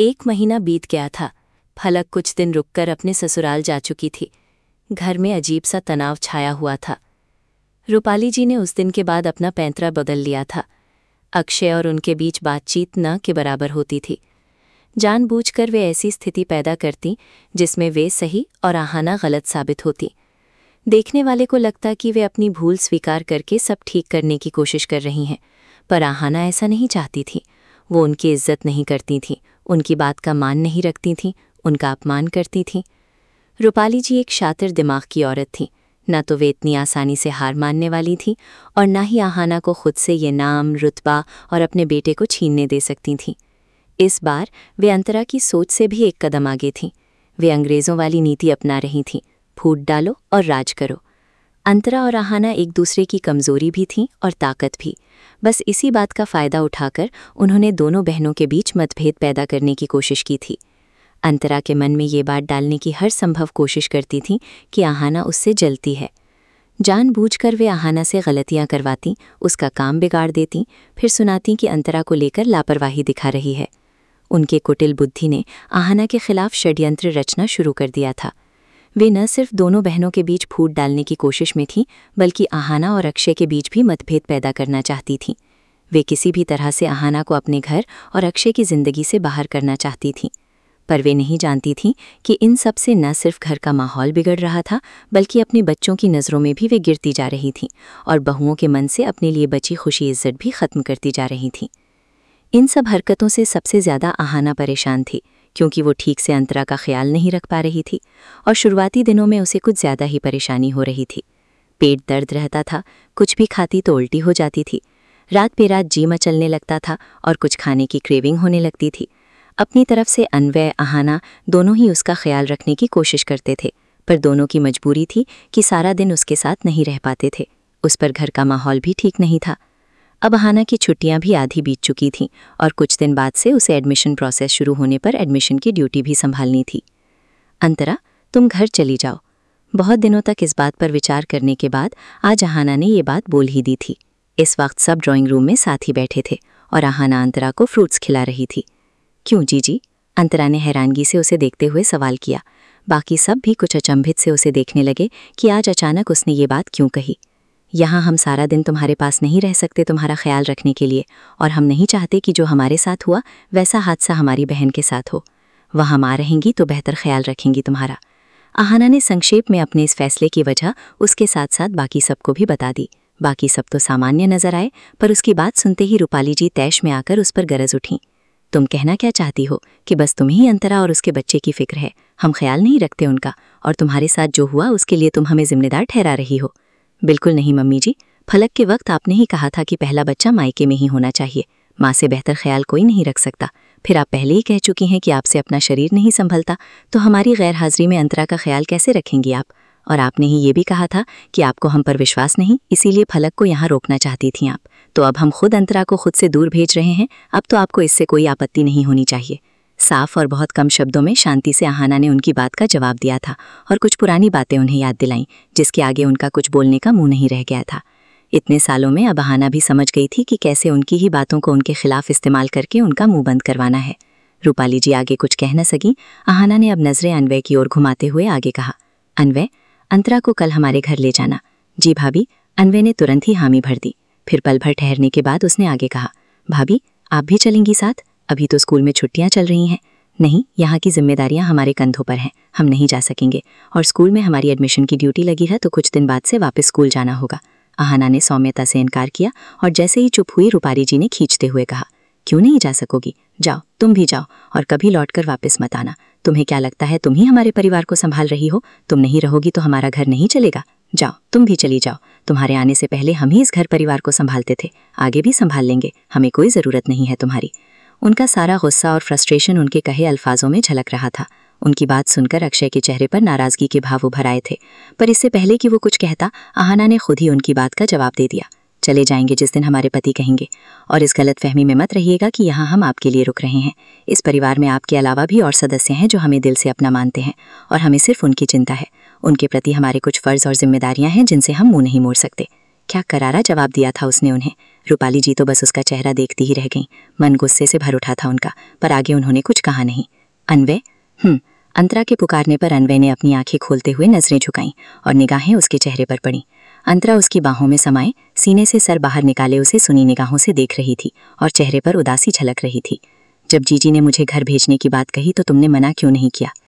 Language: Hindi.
1 महीना बीत गया था। फलक कुछ दिन रुककर अपने ससुराल जा चुकी थी। घर में अजीब सा तनाव छाया हुआ था। रूपाली जी ने उस दिन के बाद अपना पैंतरा बदल लिया था। अक्षय और उनके बीच बातचीत न के बराबर होती थी। जानबूझकर वे ऐसी स्थिति पैदा करती जिसमें वे सही और आहाना गलत साबित होती। देखने वाले को लगता कि वे अपनी भूल स्वीकार करके सब ठीक करने की कोशिश कर रही हैं, पर आहाना ऐसा नहीं चाहती थी। वो उनकी इज्जत नहीं करती थीं, उनकी बात का मान नहीं रखती थीं, उनका अपमान करती थीं। रूपाली जी एक शातिर दिमाग की औरत थीं। न तो वे इतनी आसानी से हार मानने वाली थीं और न ही आहाना को खुद से ये नाम, रुतबा और अपने बेटे को छीनने दे सकती थीं। इस बार वे अंतरा की सोच से भी एक कदम आगे थीं। वे अंग्रेज़ों वाली नीति अपना रही थीं, फूट डालो और राज करो। अंतरा और आहाना एक दूसरे की कमज़ोरी भी थीं और ताकत भी। बस इसी बात का फ़ायदा उठाकर उन्होंने दोनों बहनों के बीच मतभेद पैदा करने की कोशिश की थी। अंतरा के मन में ये बात डालने की हर संभव कोशिश करती थीं कि आहाना उससे जलती है। जानबूझकर वे आहाना से गलतियां करवाती, उसका काम बिगाड़ देती, फिर सुनाती कि अंतरा को लेकर लापरवाही दिखा रही है। उनके कुटिल बुद्धि ने आहाना के खिलाफ षड्यंत्र रचना शुरू कर दिया था। वे न सिर्फ दोनों बहनों के बीच फूट डालने की कोशिश में थीं, बल्कि आहाना और अक्षय के बीच भी मतभेद पैदा करना चाहती थीं। वे किसी भी तरह से आहाना को अपने घर और अक्षय की जिंदगी से बाहर करना चाहती थीं, पर वे नहीं जानती थीं कि इन सब से न सिर्फ घर का माहौल बिगड़ रहा था, बल्कि अपने बच्चों की नज़रों में भी वे गिरती जा रही थीं और बहुओं के मन से अपने लिए बची खुशी इज्जत भी ख़त्म करती जा रही थीं। इन सब हरकतों से सबसे ज़्यादा आहाना परेशान थी, क्योंकि वो ठीक से अंतरा का ख्याल नहीं रख पा रही थी और शुरुआती दिनों में उसे कुछ ज़्यादा ही परेशानी हो रही थी। पेट दर्द रहता था, कुछ भी खाती तो उल्टी हो जाती थी, रात पे रात जी मचलने लगता था और कुछ खाने की क्रेविंग होने लगती थी। अपनी तरफ से अन्वय, आहाना दोनों ही उसका ख्याल रखने की कोशिश करते थे, पर दोनों की मजबूरी थी कि सारा दिन उसके साथ नहीं रह पाते थे। उस पर घर का माहौल भी ठीक नहीं था। अब आहाना की छुट्टियां भी आधी बीत चुकी थीं और कुछ दिन बाद से उसे एडमिशन प्रोसेस शुरू होने पर एडमिशन की ड्यूटी भी संभालनी थी। अंतरा, तुम घर चली जाओ। बहुत दिनों तक इस बात पर विचार करने के बाद आज आहाना ने ये बात बोल ही दी थी। इस वक्त सब ड्राइंग रूम में साथ ही बैठे थे और आहाना अंतरा को फ्रूट्स खिला रही थी। क्यों जीजी? अंतरा ने हैरानगी से उसे देखते हुए सवाल किया। बाकी सब भी कुछ अचंभित से उसे देखने लगे कि आज अचानक उसने ये बात क्यों कही। यहाँ हम सारा दिन तुम्हारे पास नहीं रह सकते तुम्हारा ख्याल रखने के लिए, और हम नहीं चाहते कि जो हमारे साथ हुआ वैसा हादसा हमारी बहन के साथ हो। वहाँ माँ रहेंगी तो बेहतर ख्याल रखेंगी तुम्हारा। आहाना ने संक्षेप में अपने इस फैसले की वजह उसके साथ साथ बाकी सबको भी बता दी। बाकी सब तो सामान्य नजर आए, पर उसकी बात सुनते ही रूपाली जी तैश में आकर उस पर गरज उठीं। तुम कहना क्या चाहती हो कि बस तुम्हें ही अंतरा और उसके बच्चे की फिक्र है, हम ख्याल नहीं रखते उनका, और तुम्हारे साथ जो हुआ उसके लिए तुम हमें जिम्मेदार ठहरा रही हो? बिल्कुल नहीं मम्मी जी, फलक के वक्त आपने ही कहा था कि पहला बच्चा मायके में ही होना चाहिए, माँ से बेहतर ख्याल कोई नहीं रख सकता। फिर आप पहले ही कह चुकी हैं कि आपसे अपना शरीर नहीं संभलता, तो हमारी गैर हाजिरी में अंतरा का ख्याल कैसे रखेंगी आप? और आपने ही ये भी कहा था कि आपको हम पर विश्वास नहीं, इसीलिए फलक को यहाँ रोकना चाहती थी आप। तो अब हम खुद अंतरा को खुद से दूर भेज रहे हैं, अब तो आपको इससे कोई आपत्ति नहीं होनी चाहिए। साफ और बहुत कम शब्दों में शांति से आहाना ने उनकी बात का जवाब दिया था और कुछ पुरानी बातें उन्हें याद दिलाईं, जिसके आगे उनका कुछ बोलने का मुंह नहीं रह गया था। इतने सालों में अब आहाना भी समझ गई थी कि कैसे उनकी ही बातों को उनके खिलाफ इस्तेमाल करके उनका मुंह बंद करवाना है। रूपाली जी आगे कुछ कह न सकी। आहाना ने अब नजरें अन्वय की ओर घुमाते हुए आगे कहा, अन्वय, अंतरा को कल हमारे घर ले जाना। जी भाभी। अन्वय ने तुरंत ही हामी भर दी। फिर पल भर ठहरने के बाद उसने आगे कहा, भाभी आप भी चलेंगी साथ? अभी तो स्कूल में छुट्टियां चल रही हैं। नहीं, यहाँ की जिम्मेदारियां हमारे कंधों पर हैं, हम नहीं जा सकेंगे, और स्कूल में हमारी एडमिशन की ड्यूटी लगी है तो कुछ दिन बाद से वापस स्कूल जाना होगा। आहाना ने सौम्यता से इनकार किया और जैसे ही चुप हुई रूपाली जी ने खींचते हुए कहा, क्यों नहीं जा सकोगी? जाओ, तुम भी जाओ और कभी लौटकर वापस मत आना। तुम्हें क्या लगता है तुम ही हमारे परिवार को संभाल रही हो? तुम नहीं रहोगी तो हमारा घर नहीं चलेगा। जाओ, तुम भी चली जाओ। तुम्हारे आने से पहले हम ही इस घर परिवार को संभालते थे, आगे भी संभाल लेंगे, हमें कोई ज़रूरत नहीं है तुम्हारी। उनका सारा गुस्सा और फ्रस्ट्रेशन उनके कहे अल्फाजों में झलक रहा था। उनकी बात सुनकर अक्षय के चेहरे पर नाराज़गी के भाव उभर आए थे, पर इससे पहले कि वो कुछ कहता, आहाना ने खुद ही उनकी बात का जवाब दे दिया। चले जाएंगे जिस दिन हमारे पति कहेंगे, और इस गलतफहमी में मत रहिएगा कि यहाँ हम आपके लिए रुक रहे हैं। इस परिवार में आपके अलावा भी और सदस्य हैं जो हमें दिल से अपना मानते हैं, और हमें सिर्फ उनकी चिंता है। उनके प्रति हमारे कुछ फ़र्ज़ और जिम्मेदारियां हैं जिनसे हम मुंह नहीं मोड़ सकते। क्या करारा जवाब दिया था उसने उन्हें। रूपाली जी तो बस उसका चेहरा देखती ही रह गईं। मन गुस्से से भर उठा था उनका, पर आगे उन्होंने कुछ कहा नहीं। अन्वय। अंतरा के पुकारने पर अन्वय ने अपनी आंखें खोलते हुए नजरें झुकाईं और निगाहें उसके चेहरे पर पड़ीं। अंतरा उसकी बाहों में समाये सीने से सर बाहर निकाले उसे सुनी निगाहों से देख रही थी और चेहरे पर उदासी झलक रही थी। जब जीजी ने मुझे घर भेजने की बात कही तो तुमने मना क्यों नहीं किया?